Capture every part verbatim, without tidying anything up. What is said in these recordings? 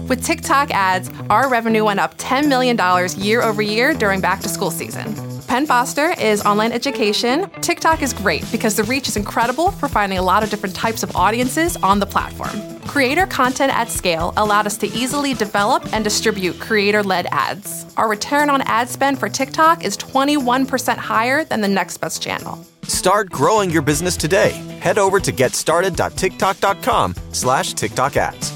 With TikTok ads, our revenue went up ten million dollars year over year during back-to-school season. Penn Foster is online education. TikTok is great because the reach is incredible for finding a lot of different types of audiences on the platform. Creator content at scale allowed us to easily develop and distribute creator-led ads. Our return on ad spend for TikTok is twenty-one percent higher than the next best channel. Start growing your business today. Head over to getstarted.tiktok.com slash TikTok ads.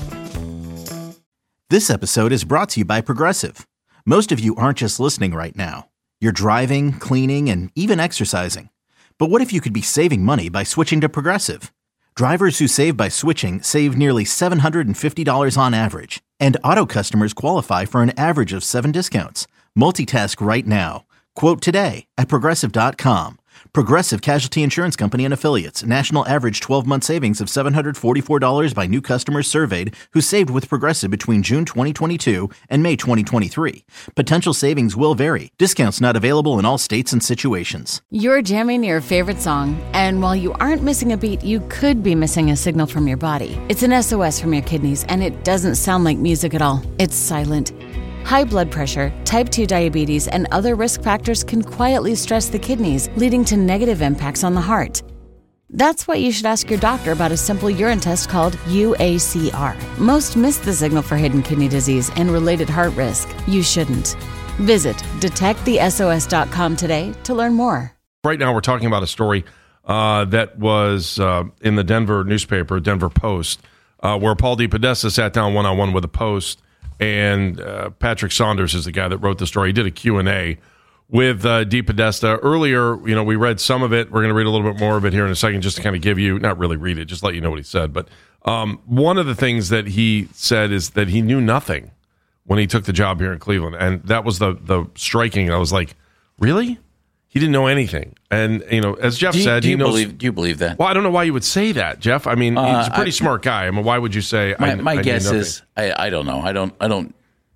This episode is brought to you by Progressive. Most of you aren't just listening right now. You're driving, cleaning, and even exercising. But what if you could be saving money by switching to Progressive? Drivers who save by switching save nearly seven hundred fifty dollars on average. And auto customers qualify for an average of seven discounts. Multitask right now. Quote today at Progressive dot com. Progressive Casualty Insurance Company and Affiliates. National average twelve-month savings of seven hundred forty-four dollars by new customers surveyed who saved with Progressive between June twenty twenty-two and May twenty twenty-three. Potential savings will vary. Discounts not available in all states and situations. You're jamming your favorite song, and while you aren't missing a beat, you could be missing a signal from your body. It's an S O S from your kidneys, and it doesn't sound like music at all. It's silent. High blood pressure, type two diabetes, and other risk factors can quietly stress the kidneys, leading to negative impacts on the heart. That's why you should ask your doctor about a simple urine test called U A C R. Most miss the signal for hidden kidney disease and related heart risk. You shouldn't. Visit detect the S O S dot com today to learn more. Right now we're talking about a story uh, that was uh, in the Denver newspaper, Denver Post, uh, where Paul DePodesta sat down one-on-one with the Post. And uh, Patrick Saunders is the guy that wrote the story. He did a Q and A with uh, DePodesta. Earlier, you know, we read some of it. We're going to read a little bit more of it here in a second just to kind of give you, not really read it, just let you know what he said. But um, one of the things that he said is that he knew nothing when he took the job here in Cleveland. And that was the the striking. I was like, really? He didn't know anything. And, you know, as Jeff do you, said, do he you knows. Believe, do you believe that? Well, I don't know why you would say that, Jeff. I mean, uh, he's a pretty I, smart guy. I mean, why would you say my, I my I guess knew is, I, I don't know. I don't, I don't,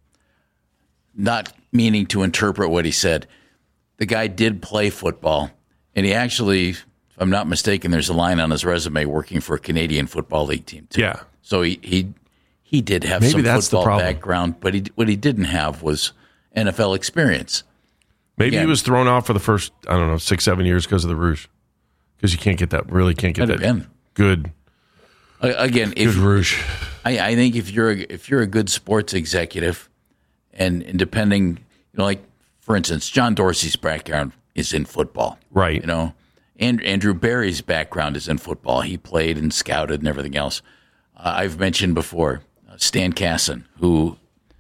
not meaning to interpret what he said. The guy did play football, and he actually, if I'm not mistaken, there's a line on his resume working for a Canadian Football League team, too. Yeah. So he he, he did have Maybe some that's the football problem. background, but he, what he didn't have was N F L experience. Maybe Again, he was thrown off for the first, I don't know, six, seven years because of the Rouge. Because you can't get that, really can't get that Again. good, Again, good if, Rouge. I, I think if you're a, if you're a good sports executive, and, and depending, you know, like for instance, John Dorsey's background is in football, Right. You know, and Andrew Barry's background is in football. He played and scouted and everything else. Uh, I've mentioned before uh, Stan Casson, who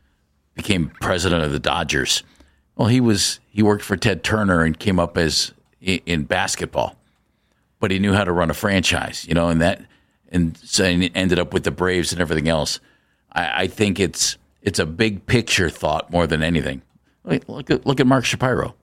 became president of the Dodgers. Well, he was he worked for Ted Turner and came up as in, in basketball, but he knew how to run a franchise, you know, and that and so he ended up with the Braves and everything else. I, I think it's it's a big picture thought more than anything. Look, look at look at Mark Shapiro.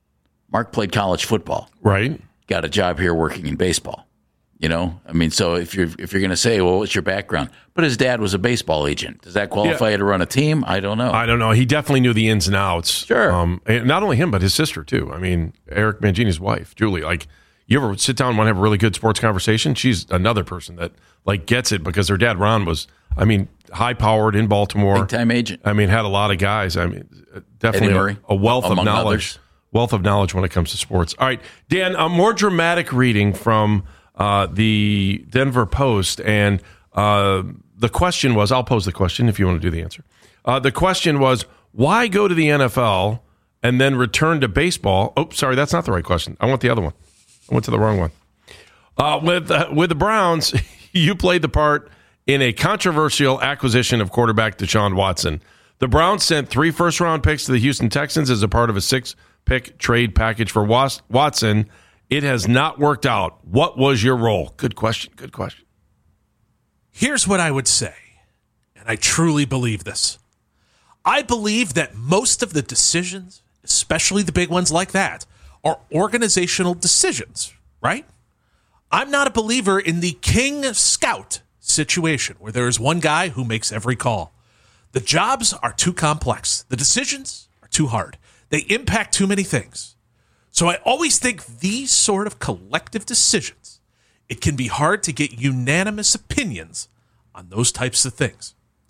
Mark played college football, Right. got a job here working in baseball. You know, I mean, so if you're if you're going to say, well, what's your background? But his dad was a baseball agent. Does that qualify Yeah. you to run a team? I don't know. I don't know. He definitely knew the ins and outs. Sure. Um, and not only him, but his sister, too. I mean, Eric Mangini's wife, Julie. Like, you ever sit down and want to have a really good sports conversation? She's another person that, like, gets it because her dad, Ron, was, I mean, high-powered in Baltimore. Big-time agent. I mean, had a lot of guys. I mean, definitely Eddie Murray, a, a wealth of among knowledge. others. Wealth of knowledge when it comes to sports. All right, Dan, a more dramatic reading from uh, the Denver Post, and uh, the question was, I'll pose the question if you want to do the answer. Uh, the question was, why go to the N F L and then return to baseball? Oh, sorry, that's not the right question. I want the other one. I went to the wrong one. Uh, with, uh, with the Browns, you played the part in a controversial acquisition of quarterback Deshaun Watson. The Browns sent three first-round picks to the Houston Texans as a part of a six-pick trade package for Watson. It has not worked out. What was your role? Good question. Good question. Here's what I would say, and I truly believe this. I believe that most of the decisions, especially the big ones like that, are organizational decisions, right? I'm not a believer in the king scout situation where there is one guy who makes every call. The jobs are too complex. The decisions are too hard. They impact too many things. So I always think these sort of collective decisions, it can be hard to get unanimous opinions on those types of things.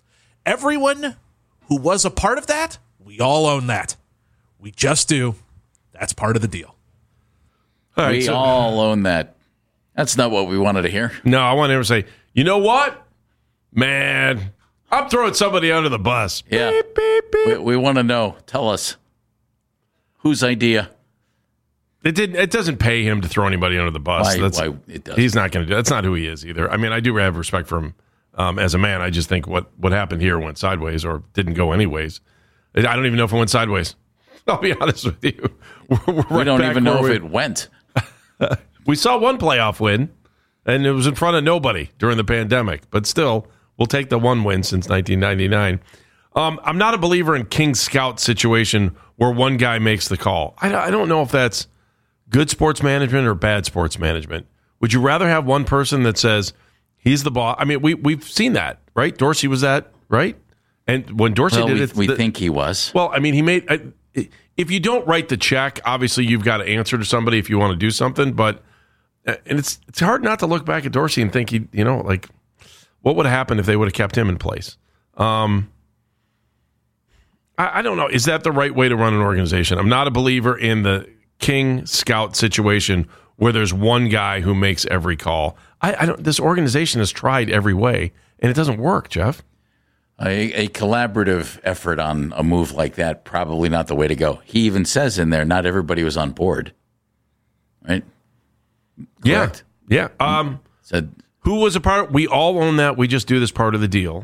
everyone who was a part of that, we all own that. We just do. That's part of the deal. All right, we so, all own that. That's not what we wanted to hear. No, I want him to say, you know what? Man, I'm throwing somebody under the bus. Yeah. Beep, beep, beep. We, we want to know. Tell us. Whose idea? It didn't. It doesn't pay him to throw anybody under the bus. Why, That's, why it does. He's not going to do. That's not who he is either. I mean, I do have respect for him um, as a man. I just think what what happened here went sideways or didn't go anyways. I don't even know if it went sideways. I'll be honest with you. We're, we're right we don't even know if we, it went. We saw one playoff win, and it was in front of nobody during the pandemic. But still, we'll take the one win since nineteen ninety-nine. Um, I'm not a believer in King Scout situation where one guy makes the call. I, I don't know if that's good sports management or bad sports management. Would you rather have one person that says he's the boss? I mean, we we've seen that, right? Dorsey was that, right? And when Dorsey well, did we, it, we the, think he was. Well, I mean, he made. I, if you don't write the check, obviously you've got to answer to somebody if you want to do something. But and it's it's hard not to look back at Dorsey and think he, you know, like what would have happened if they would have kept him in place. Um, I, I don't know. Is that the right way to run an organization? I'm not a believer in the King Scout situation where there's one guy who makes every call. I, I don't. This organization has tried every way, and it doesn't work, Jeff. A, a collaborative effort on a move like that, probably not the way to go. He even says in there, not everybody was on board. Right? Correct? Yeah. Yeah. Um, Said, who was a part? We all own that. We just do this part of the deal.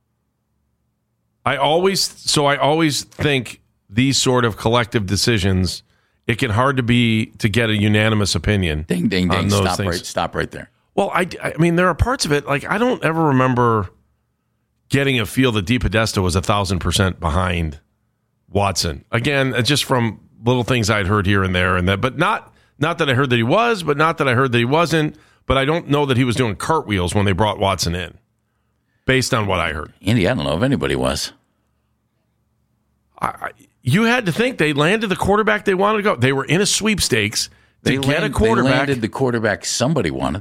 I always, so I always think these sort of collective decisions, it can hard to be, to get a unanimous opinion. ding, ding, ding. on those Stop things. right, stop right there. Well, I, I mean, there are parts of it, like, I don't ever remember getting a feel that DePodesta was a thousand percent behind Watson. Again, just from little things I'd heard here and there, and that, but not not that I heard that he was, but not that I heard that he wasn't. But I don't know that he was doing cartwheels when they brought Watson in, based on what I heard. Andy, I don't know if anybody was. I, I, you had to think they landed the quarterback they wanted to go. They were in a sweepstakes to They, get land, a quarterback. they landed the quarterback somebody wanted.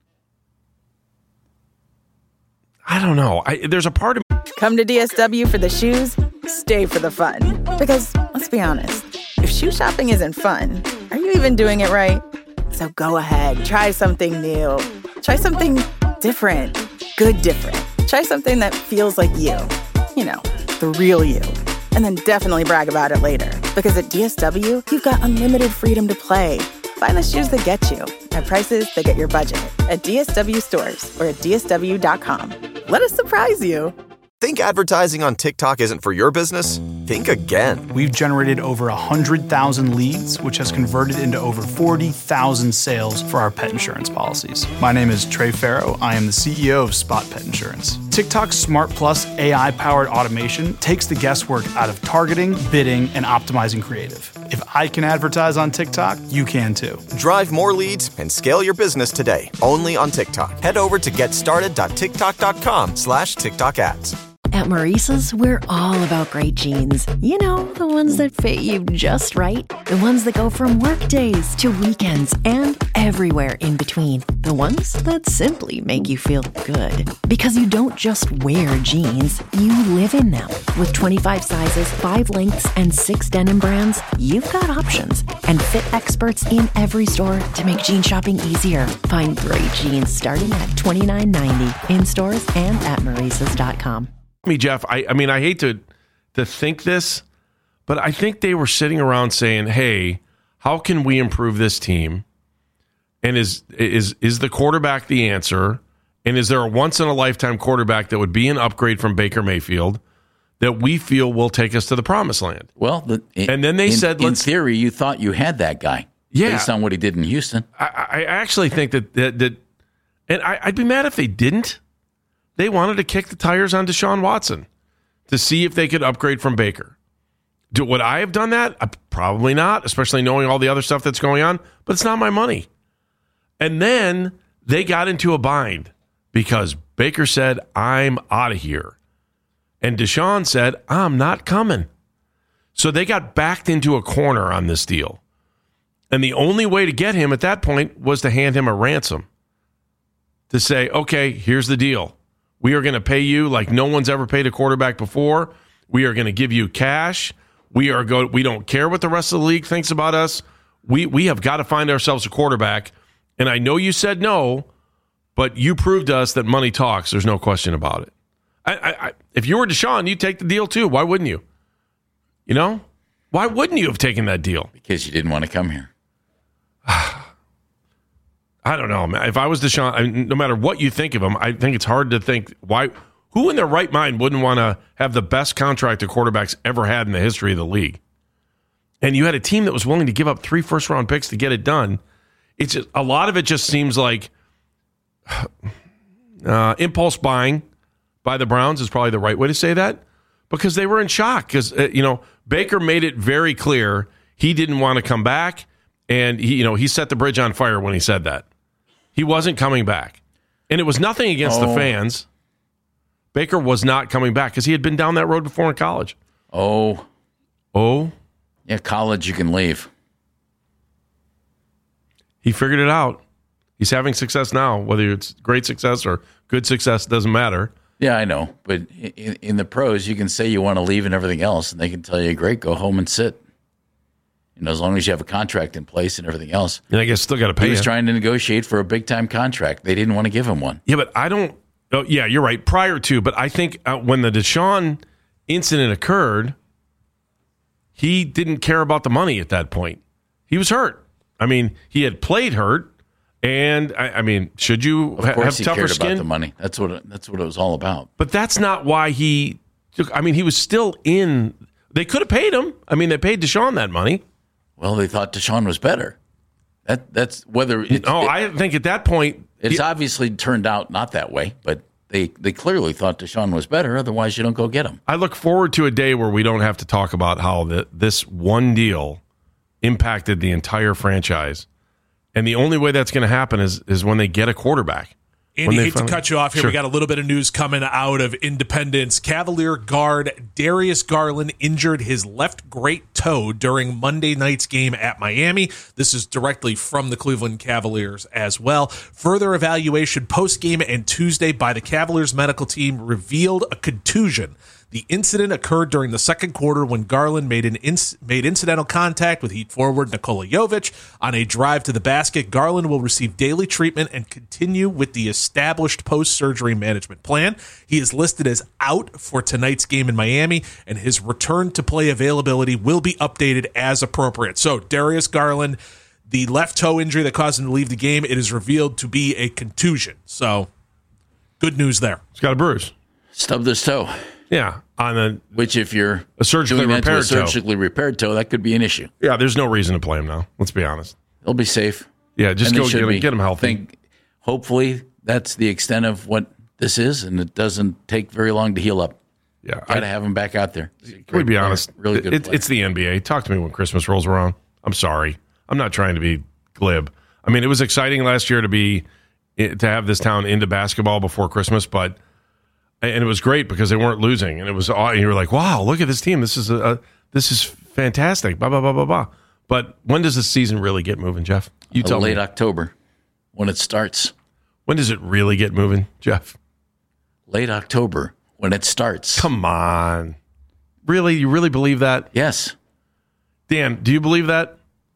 I don't know. I, there's a part of Come to D S W for the shoes, stay for the fun. Because, let's be honest, if shoe shopping isn't fun, are you even doing it right? So go ahead, try something new. Try something different. Good different. Try something that feels like you. You know, the real you. And then definitely brag about it later. Because at D S W, you've got unlimited freedom to play. Find the shoes that get you at prices that get your budget at D S W stores or at D S W dot com. Let us surprise you. Think advertising on TikTok isn't for your business? Think again. We've generated over one hundred thousand leads, which has converted into over forty thousand sales for our pet insurance policies. My name is Trey Farrow. I am the C E O of Spot Pet Insurance. TikTok's Smart Plus A I-powered automation takes the guesswork out of targeting, bidding, and optimizing creative. If I can advertise on TikTok, you can too. Drive more leads and scale your business today, only on TikTok. Head over to getstarted.tiktok.com slash TikTok ads. At Maurice's, we're all about great jeans. You know, the ones that fit you just right. The ones that go from work days to weekends and everywhere in between. The ones that simply make you feel good. Because you don't just wear jeans, you live in them. With twenty-five sizes, five lengths, and six denim brands, you've got options. And fit experts in every store to make jean shopping easier. Find great jeans starting at twenty-nine ninety in stores and at Maurice's dot com. me, Jeff, I, I mean, I hate to to think this, but I think they were sitting around saying, hey, how can we improve this team? And is is is the quarterback the answer? And is there a once-in-a-lifetime quarterback that would be an upgrade from Baker Mayfield that we feel will take us to the promised land? Well, the, in, and then they in, said, in let's, theory, you thought you had that guy yeah, based on what he did in Houston. I, I actually think that, that, that and I, I'd be mad if they didn't. They wanted to kick the tires on Deshaun Watson to see if they could upgrade from Baker. Do, would I have done that? Uh, probably not, especially knowing all the other stuff that's going on, but it's not my money. And then they got into a bind because Baker said, I'm out of here. And Deshaun said, I'm not coming. So they got backed into a corner on this deal. And the only way to get him at that point was to hand him a ransom. To say, okay, here's the deal. We are going to pay you like no one's ever paid a quarterback before. We are going to give you cash. We are go. We don't care what the rest of the league thinks about us. We we have got to find ourselves a quarterback. And I know you said no, but you proved to us that money talks. There's no question about it. I, I, I, if you were Deshaun, you'd take the deal too. Why wouldn't you? You know? Why wouldn't you have taken that deal? Because you didn't want to come here. I don't know, man. If I was Deshaun, I mean, no matter what you think of him, I think it's hard to think why. Who in their right mind wouldn't want to have the best contract a quarterback's ever had in the history of the league? And you had a team that was willing to give up three first-round picks to get it done. It's just, a lot of it just seems like uh, impulse buying by the Browns is probably the right way to say that, because they were in shock. Because uh, you know, Baker made it very clear he didn't want to come back, and he, you know, he set the bridge on fire when he said that. He wasn't coming back. And it was nothing against oh. the fans. Baker was not coming back because he had been down that road before in college. Oh. Oh? Yeah, college you can leave. He figured it out. He's having success now. Whether it's great success or good success, doesn't matter. Yeah, I know. But in, in the pros, you can say you want to leave and everything else, and they can tell you, great, go home and sit. You know, as long as you have a contract in place and everything else. And I guess still got to pay He was you. trying to negotiate for a big-time contract. They didn't want to give him one. Yeah, but I don't oh, – yeah, you're right. Prior to, but I think uh, when the Deshaun incident occurred, he didn't care about the money at that point. He was hurt. I mean, he had played hurt, and, I, I mean, should you Of ha- course have he tougher cared skin? about the money. That's what it, that's what it was all about. But that's not why he took – I mean, he was still in – they could have paid him. I mean, they paid Deshaun that money. Well, they thought Deshaun was better. That that's whether it's, Oh, it, I think at that point it's he, obviously turned out not that way, but they, they clearly thought Deshaun was better. Otherwise, you don't go get him. I look forward to a day where we don't have to talk about how the, this one deal impacted the entire franchise, and the only way that's going to happen is is when they get a quarterback. Andy, hate finally, to cut you off here. Sure. We got a little bit of news coming out of Independence. Cavalier guard Darius Garland injured his left great toe during Monday night's game at Miami. This is directly from the Cleveland Cavaliers as well. Further evaluation post-game and Tuesday by the Cavaliers medical team revealed a contusion. The incident occurred during the second quarter when Garland made an inc- made incidental contact with Heat forward Nikola Jovic on a drive to the basket. Garland will receive daily treatment and continue with the established post-surgery management plan. He is listed as out for tonight's game in Miami, and his return to play availability will be updated as appropriate. So, Darius Garland, the left toe injury that caused him to leave the game, it is revealed to be a contusion. So, good news there. He's got a bruise. Stubbed his toe. Yeah, on a Which, if you're a surgically doing that to a repaired toe. surgically repaired toe, that could be an issue. Yeah, there's no reason to play him now. Let's be honest. They'll be safe. Yeah, just And go they should get him, be. get him healthy. Think, hopefully, that's the extent of what this is, and it doesn't take very long to heal up. Yeah, Got to I- have him back out there. Can we be Player. honest? Really good It, player. it's the N B A. Talk to me when Christmas rolls around. I'm sorry. I'm not trying to be glib. I mean, it was exciting last year to be to have this town into basketball before Christmas, but and it was great because they weren't losing, and it was and you were like, wow, look at this team. This is a, a this is fantastic. Blah blah blah blah blah. But when does the season really get moving, Jeff? You tell late me. October when it starts. When does it really get moving, Jeff? Late October when it starts. Come on, really? You really believe that? Yes. Dan, do you believe that?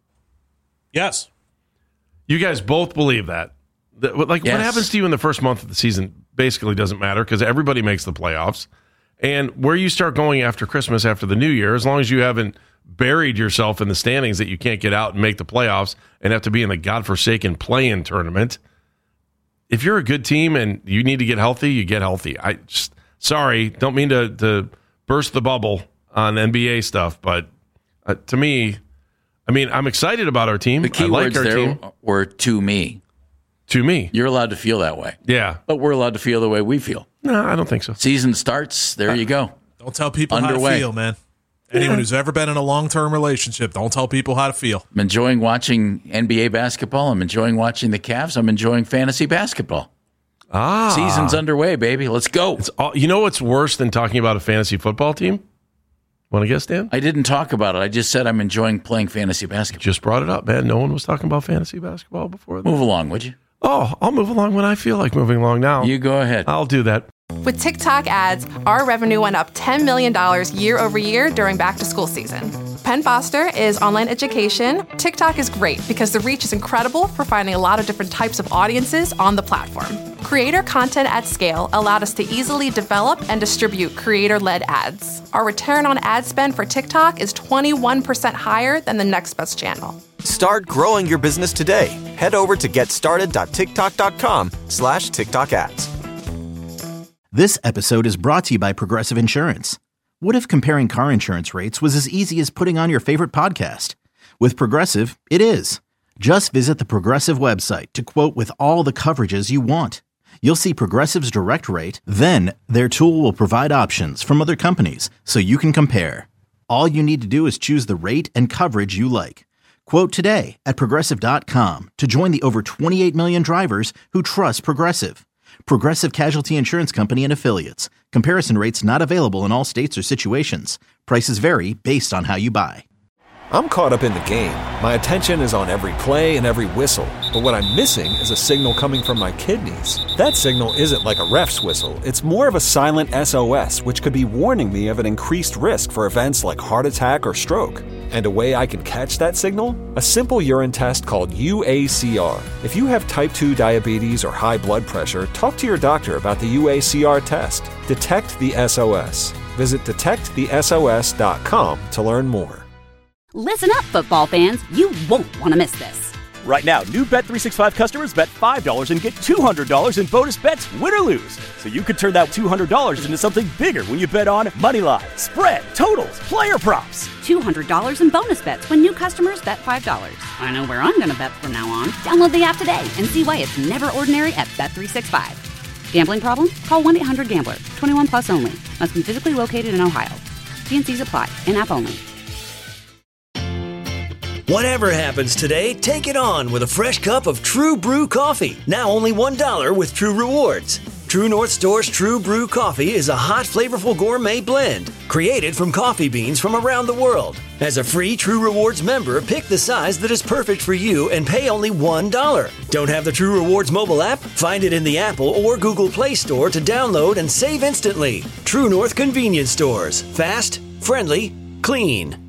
Yes. You guys both believe that. That- Like, Yes. what happens to you in the first month of the season basically doesn't matter because everybody makes the playoffs. And where you start going after Christmas, after the new year, as long as you haven't buried yourself in the standings that you can't get out and make the playoffs and have to be in the godforsaken play-in tournament, if you're a good team and you need to get healthy, you get healthy. I just, sorry, don't mean to, to burst the bubble on N B A stuff, but uh, to me, I mean, I'm excited about our team. The key I like words our there team. were to me. To me. You're allowed to feel that way. Yeah. But we're allowed to feel the way we feel. No, I don't think so. Season starts. There you go. Don't tell people how Underway. to feel, man. Anyone who's ever been in a long-term relationship, don't tell people how to feel. I'm enjoying watching N B A basketball. I'm enjoying watching the Cavs. I'm enjoying fantasy basketball. Ah. Season's underway, baby. Let's go. It's all, you know what's worse than talking about a fantasy football team? Want to guess, Dan? I didn't talk about it. I just said I'm enjoying playing fantasy basketball. Just brought it up, man. No one was talking about fantasy basketball before. That. Move along, would you? Oh, I'll move along when I feel like moving along now. You go ahead. I'll do that. With TikTok ads, our revenue went up ten million dollars year over year during back to school season. Penn Foster is online education. TikTok is great because the reach is incredible for finding a lot of different types of audiences on the platform. Creator content at scale allowed us to easily develop and distribute creator-led ads. Our return on ad spend for TikTok is twenty-one percent higher than the next best channel. Start growing your business today. Head over to getstarted.tiktok.com slash TikTok ads. This episode is brought to you by Progressive Insurance. What if comparing car insurance rates was as easy as putting on your favorite podcast? With Progressive, it is. Just visit the Progressive website to quote with all the coverages you want. You'll see Progressive's direct rate, then their tool will provide options from other companies so you can compare. All you need to do is choose the rate and coverage you like. Quote today at Progressive dot com to join the over twenty-eight million drivers who trust Progressive. Progressive Casualty Insurance Company and Affiliates. Comparison rates not available in all states or situations. Prices vary based on how you buy. I'm caught up in the game. My attention is on every play and every whistle. But what I'm missing is a signal coming from my kidneys. That signal isn't like a ref's whistle. It's more of a silent S O S, which could be warning me of an increased risk for events like heart attack or stroke. And a way I can catch that signal? A simple urine test called U A C R. If you have type two diabetes or high blood pressure, talk to your doctor about the U A C R test. Detect the S O S. Visit detect the S O S dot com to learn more. Listen up, football fans. You won't want to miss this. Right now, new Bet three sixty-five customers bet five dollars and get two hundred dollars in bonus bets, win or lose. So you could turn that two hundred dollars into something bigger when you bet on money line, spread, totals, player props. two hundred dollars in bonus bets when new customers bet five dollars. I know where I'm going to bet from now on. Download the app today and see why it's never ordinary at Bet three sixty-five. Gambling problem? Call one eight hundred gambler. twenty-one plus only. Must be physically located in Ohio. T and C's apply. In-app only. Whatever happens today, take it on with a fresh cup of True Brew coffee. Now only one dollar with True Rewards. True North Store's True Brew coffee is a hot, flavorful gourmet blend created from coffee beans from around the world. As a free True Rewards member, pick the size that is perfect for you and pay only one dollar. Don't have the True Rewards mobile app? Find it in the Apple or Google Play Store to download and save instantly. True North Convenience Stores. Fast, friendly, clean.